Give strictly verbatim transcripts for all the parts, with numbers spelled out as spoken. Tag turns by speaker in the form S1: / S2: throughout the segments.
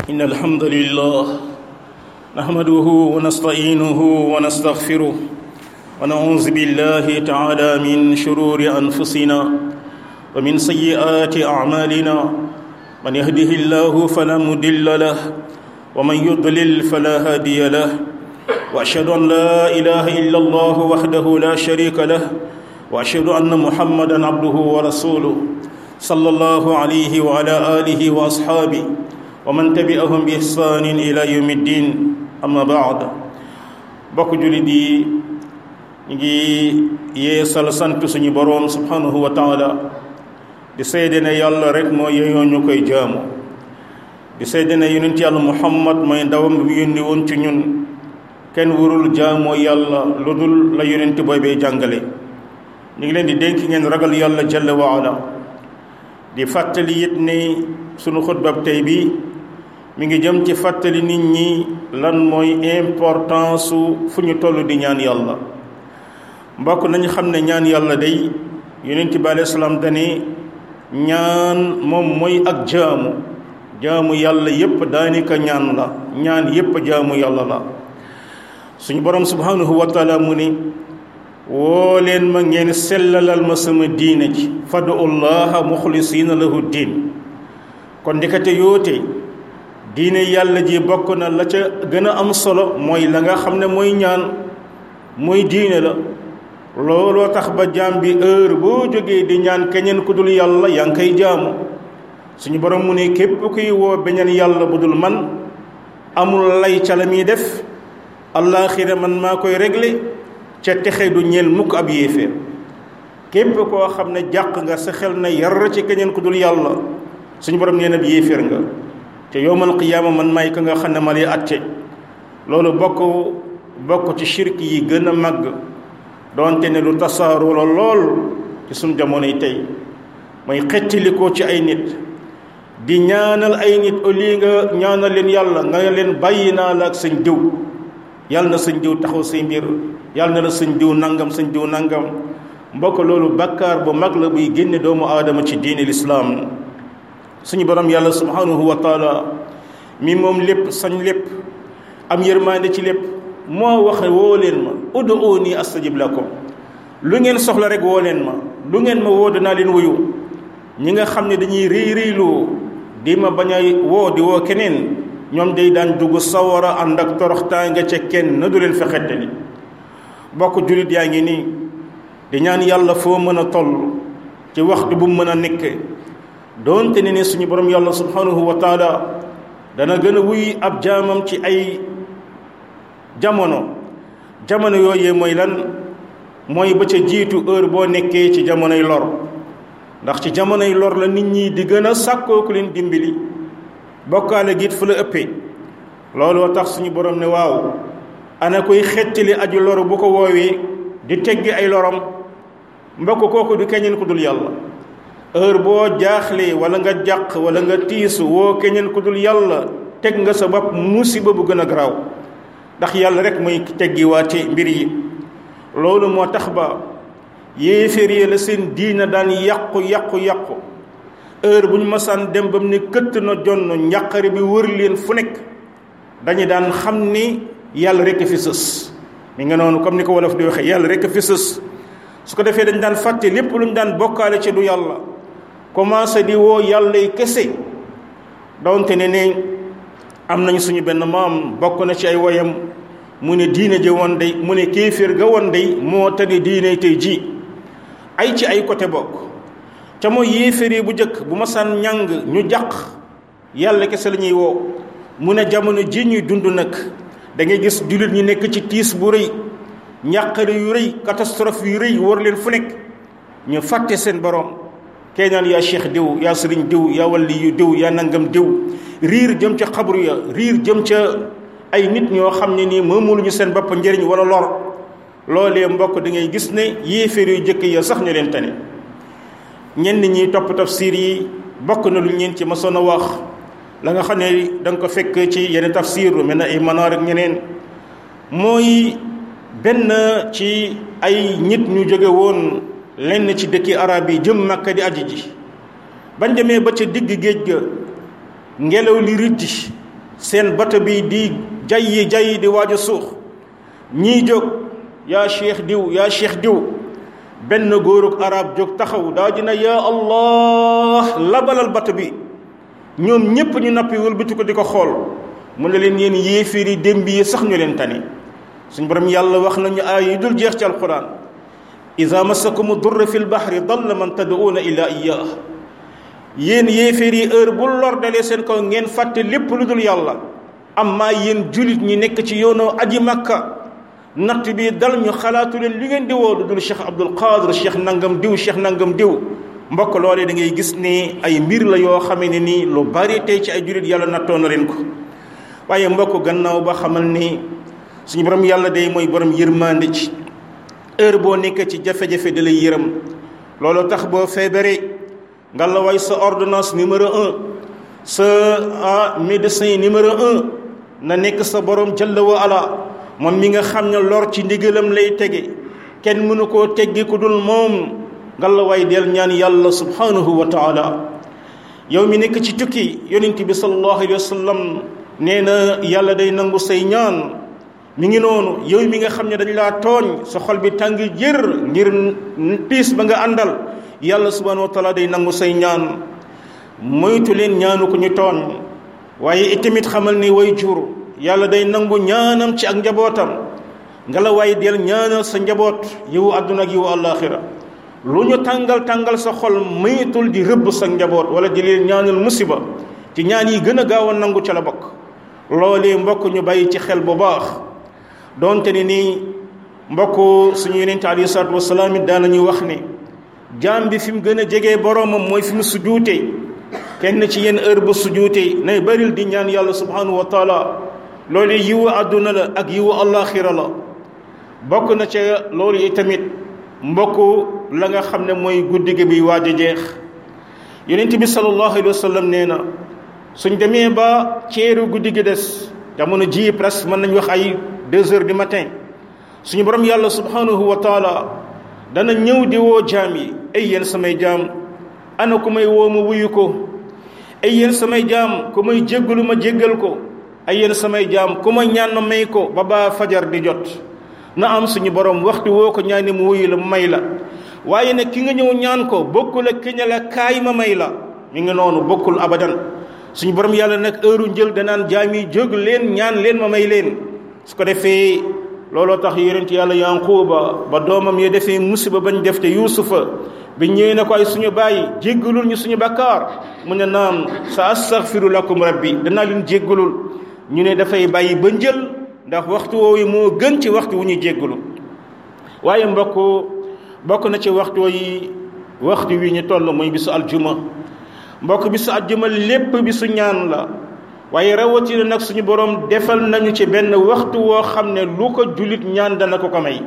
S1: إن الحمد لله نحمده ونستعينه ونستغفره ونعوذ بالله تعالى من شرور أنفسنا ومن سيئات أعمالنا من يهده الله فلا مضل له ومن يضلل فلا هادي له وأشهد أن لا إله إلا الله وحده لا شريك له وأشهد أن محمدا عبده ورسوله صلى الله عليه وعلى آله وأصحابه ومن تبعهم بإحسان إلى يوم الدين أما بعد bokk jullit yi ñu ngi yeesal sant suñu boroom subhanahu wa taala di seede ne yàlla rek moo yeyoo ñu koy jaamu di seede ne yonent yàlla Muhammad mooy ndawam bi yónni woon ci ñun kenn warul jaamoo yàlla lu dul la yonent boobee jàngale ñu ngi leen di dénk ngeen ragal yàlla jalla wa ala di fàttali it ne sunu xutbab tey bi mi ngi jëm ci fàttali nit ñi lan mooy importance su fu ñu toll di ñaan yàlla mbokk nañu xam ne ñaan yàlla day yonent bi alayhi salaam dane ñaan moom mooy ak jaamu jaamu yàlla yépp daanaka ñaan la ñaan yépp jaamu yàlla la suñu borom subhanahu wa taala mu ni woo leen ma ngeen sellalal ma sama diine ji fadu llaha muxlisiina lahu diin kon ndekete yoote diine yàlla ji bokk na la ca gën a am solo mooy la nga xam ne mooy ñaan mooy diine la looloo tax ba jaam bi heure boo jógee di ñaan keneen ku dul yàlla yaa ngi koy jaamu suñu borom mu ne képp kuy woo beneen yàlla bu dul man amul lay ca la muy def allaaxira man maa koy réglé ca texe du ñeel mukk ab yéeféer képp koo xam ne jàq nga sa xel na yar ci keneen ku dul yàlla suñu borom nee na bi yéeféer nga te yowmal qiyaama man may ka nga xam ne ma lay atte loolu bokk bokk ci shirk yi gën a màgg doonte ne lu tasaaroo la lool ci suñ jamonoy tey mooy xettilikoo ci ay nit di ñaanal ay nit au lieu nga ñaanal leen yàlla nga leen bàyyi naa la ak sëñ diw yàlla na sëñ diw taxaw say mbir yàlla na la sëñ diw nangam sëñ diw nangam mbokk loolu bakkaar bu mag la buy génne doomu aadama ci diine lislaam suñu borom yàlla subhanahu wa taala mi moom lépp sañ lépp am yërmande ci lépp moo wax woo leen ma ud'uuni astajib lakum lu ngeen soxla rek woo leen ma lu ngeen ma woo danaa leen wuyu ñi nga xam ne dañuy réy réyloo di ma bañ a woo di woo keneen ñoom day daan dugg sawara ànd ak toroxtaange ca kenn na du leen fexettali bokk jullit yaa ngi nii di ñaan yàlla foo mën a toll ci waxtu bu mu mën a nekke doonte ne ne suñu borom yàlla subhanahu wa taala dana gën a wuy ab jaamam ci ay jamono jamono yooyee mooy lan mooy ba ca jiitu heure boo nekkee ci jamonoy lor ndax ci jamonoy lor la nit ñi di gën a sàkkoo ku leen dimbali bokkaale giit fu la ëppee looloo tax suñu borom ne waaw ana koy xettali aju loru bu ko woowee di teggi ay lorom mbokk kooku du keneen ku dul yàlla heure boo jaaxlee wala nga jàq wala nga tiisu woo keneen ku dul yàlla teg nga sa bopp musiba bu gën a garaaw ndax yàlla rek mooy teggi waate mbir yi loolu moo tax ba yéeféer yi la seen diina daan yàqu yàqu yàqu heure bu ñu masaan dem ba mu ne këtt na jonn njàqare bi wër leen fu nekk dañu daan xam ni yàlla rek fi sës mi nga noonu comme ni ko wolof di waxee yàlla rek fi sës su ko defee dañ daan fàtte lépp lu ñu daan bokkaale ci du yàlla commencé di woo yàlla yi kese donte ne ne am nañ suñu benn maam bokk na ci ay woyam mu ne diine ji woon day mu ne kéeféer ga woon day moo tane diine tey ji ay ci ay côté bokk ca mooy yéeféer bu njëkk bu masaan ñàng ñu jàq yàlla kese la ñuy woo mu ne jamono ji ñuy dund nag da ngay gis jullit ñi nekk ci tiis bu rëy ñàqare yu rëy catastrophe yu rëy war leen fu nekk ñu fàtte seen borom kee naan yaa cheikh diw yaa sëriñ diw yaa walli yu diw yaa nangam diw riir jëm ca xabru ya riir jëm ca ay nit ñoo xam ne nii moomuluñu seen bopp njëriñ wala lor loolee mbokk da ngay gis ne yéeféer yu jëkk ya sax ñu leen tane ñenn ñi topp tafsir yi bokk na lu ñeen ci masoon a wax la nga xam ne da nga ko fekk ci yeneen tafsir lu mel ne ay manaar ak ñeneen mooy benn ci ay nit ñu jóge woon lenn ci dëkki arab yi jëm Makka di aji ji bañ demee ba ca digg géej ga ngelaw li riddi seen bato bi di jayyi jayyi di waaj a suux ñii jóg yaa cheikh diw yaa cheikh diw benn góorug arab jóg taxaw daa dina yaa allah labalal bato bi ñoom ñépp ñu nappi wëlbati ko di ko xool mu ne leen yéen yéeféer yi démb yi sax ñu leen tane suñu borom yàlla wax nañu aay yi dul jeex ci alquran ida massakumu durra fi lbahri dalla man tad'uuna illa iyyah yéen yéeféer yi heure bu lor dalee seen kaw ngeen fàtte lépp lu dul yàlla amma yéen julit ñi nekk ci yoonu aji makka natt bi dal ñu xalaatu leen li ngeen di woo lu dul cheikh abdul qadir cheikh nangam diw cheikh nangam diw mbokk loolee da ngay gis ni ay mbir la yoo xamee ne nii lu bari tey ci ay julit yàlla nattoo na leen ko waaye mbokk gannaaw ba xamal ni suñu borom yàlla day mooy borom yërmande ci heure boo nekk ci jafe-jafe da lay yërëm loolu tax boo feebaree nga la way sa ordonnance numéro un sa médecin numéro un na nekk sa borom jalla wa ala moom mi nga xam ne lor ci ndigalam lay tege kenn mënu koo teggi ku dul moom nga la way del ñaan yàlla subhanahu wa taala yow mi nekk ci tukki yonent bi sallallahu alayhi wa sallam nee na yàlla day nangu say ñaan mi ngi noonu yow mi nga xam ne dañ laa tooñ sa xol bi tàng jër ngir piis ba nga àndal yàlla subhanahu wa taala day nangu say ñaan moytu leen ñaanu ko ñu tooñ waaye itamit xamal ni way jur yàlla day nangu ñaanam ci ak njabootam nga la waaye del ñaanal sa njaboot yiwu àdduna ak yiwu àllaaxira lu ñu tàngal tàngal sa xol moytul di rëbb sa njaboot wala di leen ñaanal musiba ci ñaan yi gën a gaaw a nangu ca la bokk loolee mbokk ñu bàyyi ci xel bu baax doonte ni nii mbokk suñu yonent alayhi salaatu wasalaam it daanañu wax ne jaam bi fi mu gën a jegee boroomam mooy fi mu sujuutee kenn ci yenn heure ba sujuutee nay baril di ñaan yàlla subhanahu wa taala loolu yiwu àdduna la ak yiwu allaaxira la bokk na ca loolu yi tamit mbokk la nga xam ne mooy guddi gi bi waaj a jeex yonent bi sallallahu alayhi wa sallam nee na suñ demee ba ceeru guddi gi des jamono ji presque mën nañ wax ay deux heures du matin suñu borom yàlla subhanahu wa taala dana ñëw di woo jaam yi ay yéen samay jaam ana ku may woo ma wuyu ko ay yéen samay jaam ku may jéggalu ma jéggal ko ay yéen samay jaam ku ma ñaan ma may ko ba ba fajar di jot na am suñu borom waxtu woo ko ñaani mu wuyu la mu may la waaye nag ki nga ñëw ñaan ko bokkul ak ki ne la kaay ma may la mi ngi noonu bokkul abadan suñu borom yàlla nag heure njël danaan jaam yi jóg leen ñaan leen ma may leen su ko defee looloo tax yonent yàlla yanquba ba doomam yi defee musiba bañ def te yuusufa bi ñëwee na ko ay suñu bàyyi jéggalul ñu suñu bakkaar mu ne naam sa astaghfiru lakum rabbi danaa leen jéggalul ñu ne dafay bàyyi ba njël ndax waxtu woowu moo gën ci waxtu wu ñuy jéggalu waaye mbokk bokk na ci waxtu yi waxtu wi ñu toll mooy bisu aljuma mbokk bisu aljuma lépp bisu ñaan la waaye rawatina nag suñu borom defal nañu ci benn waxtu woo xam ne lu ko jullit ñaan dana ko ko may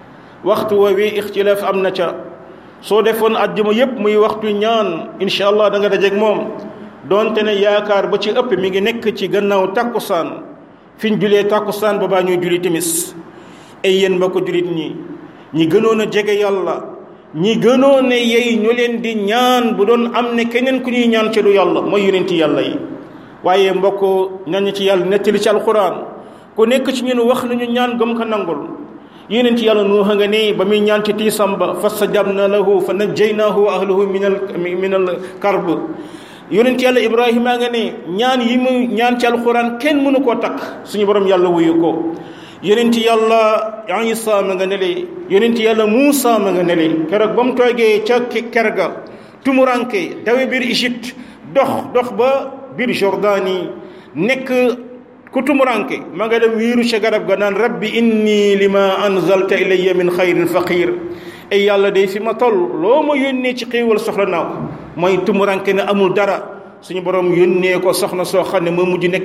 S1: waxtu woowee ixtilaaf am na ca soo defoon aljuma yépp muy waxtu ñaan incha allah da nga dajeeg moom donte ne yaakaar ba ci ëpp mi ngi nekk ci gannaaw tàkkusaan fi ñu julee tàkkusaan ba baa ñuy julli timis ay yéen mbokk jullit ñi ñi gënoon a jege yàlla ñi gënoon a yey ñu leen di ñaan bu doon am ne keneen ku ñuy ñaan ci lu yàlla mooy yonenti yàlla yi waaye mbokk nañu ci yàlla nettali ci alquran ku nekk ci ñun wax nañu ñaan gëm ko nangul yonent yàlla Nuuha nga ne ba muy ñaan ci tiisam ba fastajabna lahu fa najjaynaahu wa ahlahu min al min al karb yonent yàlla Ibrahima nga ne ñaan yi mu ñaan ci alquran kenn mënu koo takk suñu borom yàlla wuyu ko yonent yàlla Isa ma nga ne le yonent yàlla Muusa ma nga ne le keroog ba mu toogee ca ker ga tumuranke dawe biir Égypte dox dox ba biir Jordanie nekk ku tumuranke ma nga dem wiiru ca garab ga naan rabbi inni lima anzalta ilayya min xayrin faqir ay yàlla day fi ma toll loo ma yónnee ci xéewal soxla naa ko mooy tumuranke ne amul dara suñu borom yónnee ko soxna soo xam ne moo mujj nekk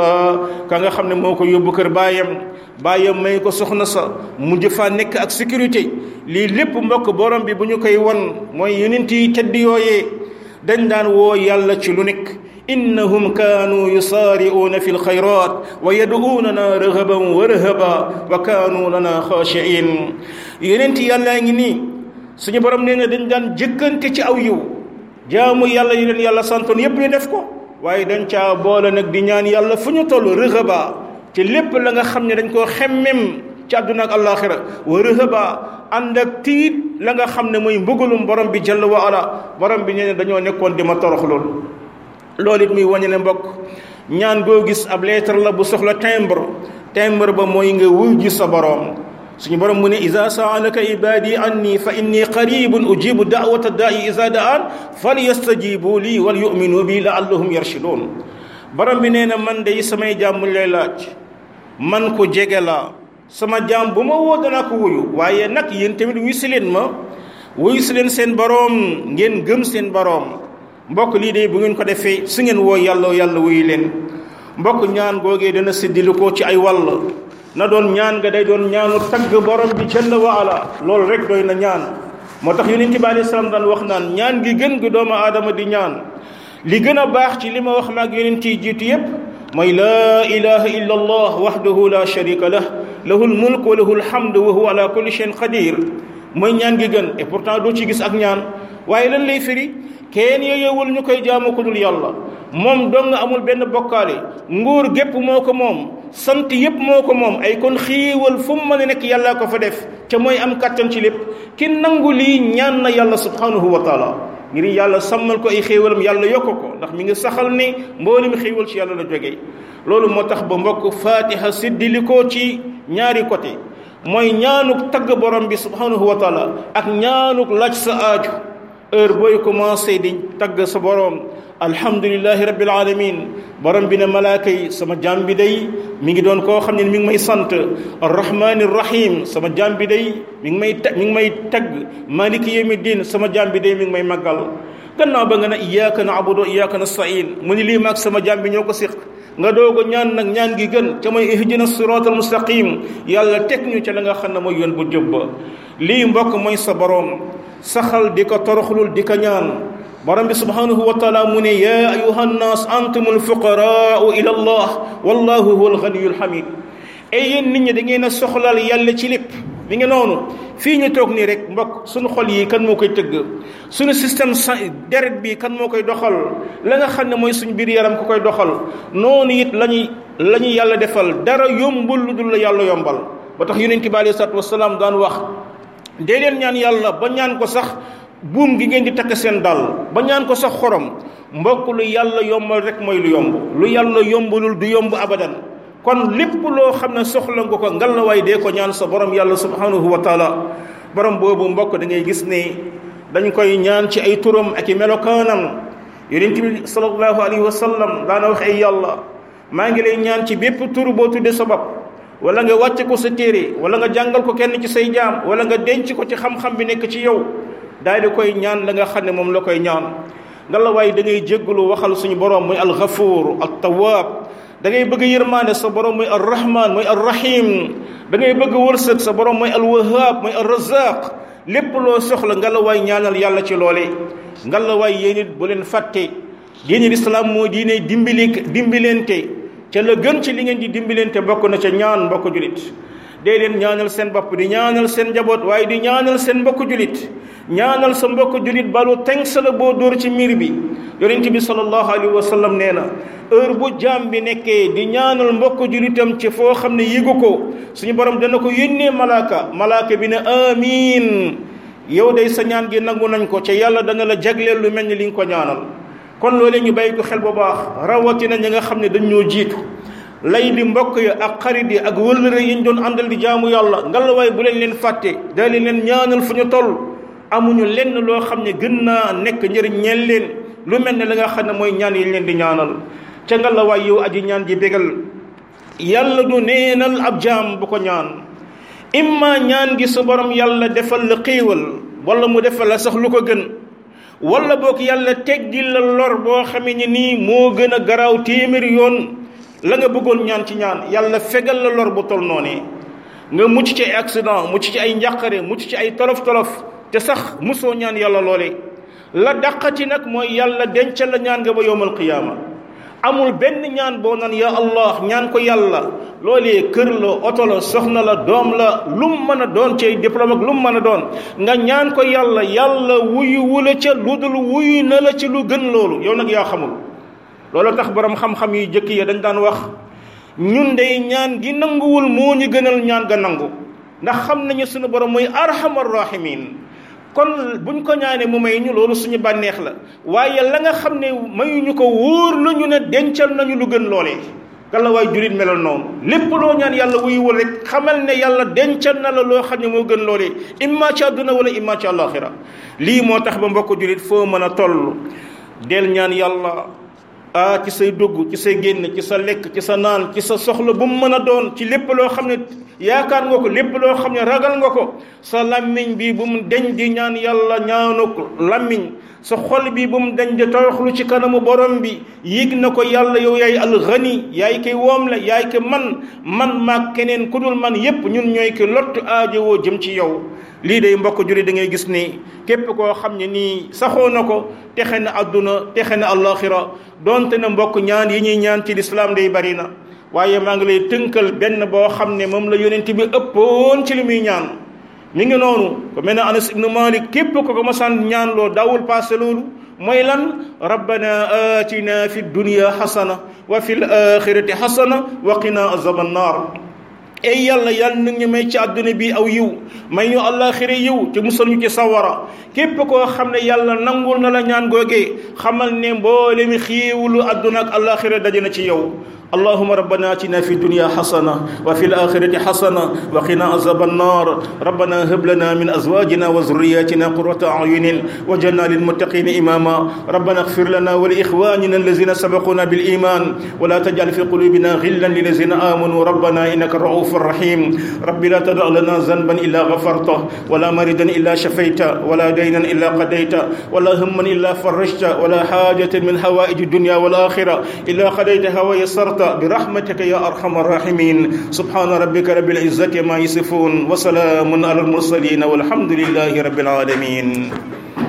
S1: ka nga xam ne moo ko yóbbu kër baayam baayam may ko soxna sa mujj faa nekk ak sécurité lii lépp mbokk borom bi bu ñu koy won mooy yonent yi tedd yooyee dañ daan woo yàlla ci lu nekk innahum kaanu yusaari'uuna fi lxayrat wa yad'uunana raghaban wa rahaba wa kaanu lana xaashiin yonent yàllaa ngi nii suñu borom nee na dañ daan jëkkante ci aw yiw jaamu yàlla yi leen yàlla santoon yépp ñu def ko waaye dañ caa boole nag di ñaan yàlla fu ñu toll rëxaba ci lépp la nga xam ne dañ koo xemmem ci àdduna ak àllaaxira wa rëxaba ànd ak tiit la nga xam ne mooy mbugalum borom bi jalla wa ala borom bi nee ne dañoo nekkoon di ma torox loolu loolu it muy wañe ne mbokk ñaan goo gis ab lettre la bu soxla timbre timbre ba mooy nga wuy ji sa borom suñu borom mu ne iza saalaka ibadi anni fa inni qaribun ujibu da'wata da'i iza da'an falyastajibu li wal yu'minu bi la'allahum yarshudun borom bi nee na man day samay jaam mu lay laaj man ko jege la sama jaam bu ma woo danaa ko wuyu waaye nag yéen tamit wuyu si leen ma wuyu si leen seen borom ngeen gëm seen borom mbokk lii de bu ngeen ko defee su ngeen woo yàlla yàlla wuyu leen mbokk ñaan googee dana séddilu ko ci ay wàll na doon ñaan nga day doon ñaanu tagg borom bi jalla wa ala loolu rek doy na ñaan moo tax yonent bi alayhi salaam daan wax naan ñaan gi gën gi doomu aadama di ñaan li gën a baax ci li ma wax maag yonent yi jiitu yépp mooy laa ilaha illa allah wahdahu la sharika lah lahul mulk wa lahul hamd wa huwa ala kulli shay'in qadir mooy ñaan gi gën et pourtant doo ci gis ak ñaan waaye lan lay firi kenn yooyowul ñu koy jaamu ko dul yàlla moom dong nga amul benn bokkaale nguur gépp moo ko moom sant yépp moo ko moom ay kon xiiwal fu mu mën a nekk yàllaa ko fa def ca mooy am kàttan ci lépp ki nangu lii ñaan na yàlla subhanahu wa taala ngir yàlla sàmmal ko ay xéewalam yàlla yokk ko ndax mi ngi saxal ni mboolem xéewal ci yàlla la jógee loolu moo tax ba mbokk fatiha siddili ko ci ñaari côté mooy ñaanuk tagg borom bi subhanahu wa taala ak ñaanuk laaj sa aaju heure booy commencé di tagg sa borom alhamdulillahi rabbil alamin borom bi ne malaaka yi sama jaam bi day mi ngi doon koo xam ne mi ngi may sant arrahmanir rahim sama jaam bi day mi ngi may mi ngi may tagg maliki yawmiddin sama jaam bi day mi ngi may màggal gannaaw ba nga ne iyyaka na'budu wa iyyaka nasta'in mu ni lii maag sama jaam bi ñoo ko siq nga doog a ñaan nag ñaan gi gën ca mooy ihdina siratal mustaqim yàlla teg ñu ca la nga xam ne mooy yoon bu jub ba lii mbokk mooy sa borom saxal di ko toroxlul di ko ñaan borom bi subhanahu wa taala mu ne ya ayuha nnaas antumul fuqaraau ila allah wallahu huwal ganiyul hamid ay yéen nit ñi da ngeen a soxlal yàlla ci lépp mi ngi noonu fii ñu toog nii rek mbokk suñu xol yi kan moo koy tëgg suñu système deret bi kan moo koy doxal la nga xam ne mooy suñu biir yaram ku koy doxal noonu it lañuy la ñuy yàlla defal dara yombul lu dul la yàlla yombal ba tax yonent bi alayhi salaatu wasalaam daan wax dee leen ñaan yàlla ba ñaan ko sax buum gi ngeen di takk seen dal ba ñaan ko sax xorom mbokk lu yàlla yombal rek mooy lu yomb lu yàlla yombalul du yomb abadan kon lépp loo xam ne soxla nga ko ngallaawaay dee ko ñaan sa borom yàlla subhanahu wa taala borom boobu mbokk da ngay gis ne dañ koy ñaan ci ay turam ak i melokaanam yonent bi sallallahu alayhi wa sallam daana wax ay yàlla maa ngi lay ñaan ci bépp tur boo tudde sa bopp wala nga wàcce ko sa téere wala nga jàngal ko kenn ci say jaam wala nga denc ko ci xam-xam bi nekk ci yow daal di koy ñaan la nga xam ne moom la koy ñaan ngallaawaay da ngay jéggalu waxal suñu borom muy alxafuur at tawaab da ngay bëgg yërmaande sa borom mooy arrahman mooy arrahim da ngay bëgg wërsëg sa borom mooy alwahab mooy arrazaq lépp loo soxla ngallaawaay ñaanal yàlla ci loole ngallaawaay yéen it bu leen fàtte diine lislaam moo diine dimbali dimbilente ca la gën ci li ngeen di dimbilente bokk na ca ñaan mbokk julit dee leen ñaanal seen bopp di ñaanal seen njaboot waaye di ñaanal seen mbokk julit ñaanal sa mbokk julit balu teng sa la boo dóor ci miir bi yonent bi sallallahu alayhi wa sallam nee na heure bu jaam bi nekkee di ñaanal mbokk julitam ci foo xam ne yëgu ko suñu borom dana ko yónnee malaaka malaaka bi ne amiin yow day sa ñaan gi nangu nañ ko ca yàlla dana la jagleel lu mel ni li nga ko ñaanal kon loolee ñu bàyyi ko xel bu baax rawatina ñi nga xam ne dañ ñoo jiitu lay di mbokk ya ak xarit yi ak wëllëre yi ñu doon àndal di jaamu yàlla ngallaawaay bu leen leen fàtte daal di leen ñaanal fu ñu toll amuñu lenn loo xam ne gën naa nekk njëriñ ñeel leen lu mel ne la nga xam ne mooy ñaan yi leen di ñaanal ca ngallaawaay yow aji ñaan ji bégal yàlla du neenal ab jaam bu ko ñaan imma ñaan gi su borom yàlla defal la xéewal wala mu defal la sax lu ko gën wala boog yàlla teggil la lor boo xamee ne nii moo gën a garaaw téeméeri yoon la nga bëggoon ñaan ci ñaan yàlla fegal la lor bu tol noonee nga mucc ci ay accident mucc ci ay njàqare mucc ci ay tolof tolof te sax musoo ñaan yàlla loole la dàqati nag mooy yàlla dencal la ñaan nga ba yowmal qiyaama amul benn ñaan boo naan ya allah ñaan ko yàlla loolee kër la oto la soxna la doom la lum mën a doon ci diplôme ak lum mën a doon nga ñaan ko yàlla yàlla wuyu wula ca lu dul wuyu na la ci lu gën loolu yow nag yaa xamul loolu tax borom xam-xam yi jëkk yi dañ daan wax ñun day ñaan gi nanguwul moo ñu gënal ñaan ga nangu ndax xam nañu suñu borom mooy arhamar rahimin kon buñ ko ñaanee mu may ñu loolu suñu bànneex la waaye la nga xam ne mayuñu ko wóor nañu ne dencal nañu lu gën loolee kala waay julit melal noonu lépp loo ñaan yàlla wuyuwul rek xamal ne yàlla dencal na la loo xam ne moo gën loolee imma ci àdduna wala imma ci àllaaxira lii moo tax ba mbokk julit foo mën a toll del ñaan yàlla ah ci say dugg ci say génn ci sa lekk ci sa naan ci sa soxla bu mu mën a doon ci lépp loo xam ne yaakaar nga ko lépp loo xam ne ragal nga ko sa làmmiñ bi bu mu deñ di ñaan yàlla ñaanuk làmmiñ sa xol bi bu mu deñ di toroxlu ci kanamu borom bi yëg na ko yàlla yow yaay alxani yaay ki woom la yaay ki man man maag keneen ku dul man yépp ñun ñooy ki lottu aajowoo jëm ci yow lii day mbokk juri da ngay gis ni képp koo xam ne nii saxoo na ko texe na àdduna texe na àllaaxira donte na mbokk ñaan yi ñuy ñaan ci lislaam day bari na waaye maa ngi lay tënkal benn boo xam ne moom la yonent bi ëppoon ci li muy ñaan mi ngi noonu ko mel ne Anas ibnu Malik képp ko ko masaan ñaan loo daawul passé loolu mooy lan rabbana atina fi dunya xasana wa fi l axirati xasana wa qina azaba annar ey yàlla yàlla na ñu may ci àdduna bi aw yiw may ñu àllaaxira yiw te musal ñu ci sawara képp koo xam ne yàlla nangul na la ñaan googee xamal ne mboole mi xiiwulu àdduna ak àllaaxira daje na ci yow اللهم ربنا آتنا في الدنيا حسنة وفي الآخرة حسنة وقنا عذاب النار ربنا هب لنا من أزواجنا وذرياتنا قرة أعين واجعلنا للمتقين إماما ربنا اغفر لنا ولإخواننا الذين سبقونا بالإيمان ولا تجعل في قلوبنا غلا للذين آمنوا ربنا إنك رؤوف رحيم رب لا تدع لنا ذنبا إلا غفرته ولا مريضا إلا شفيته ولا دينا إلا قضيته ولا هما إلا فرجته ولا حاجة من حوائج الدنيا والآخرة إلا قضيتها ويسرت برحمتك يا أرحم الراحمين سبحان ربك رب العزة ما يصفون وسلام على المرسلين والحمد لله رب العالمين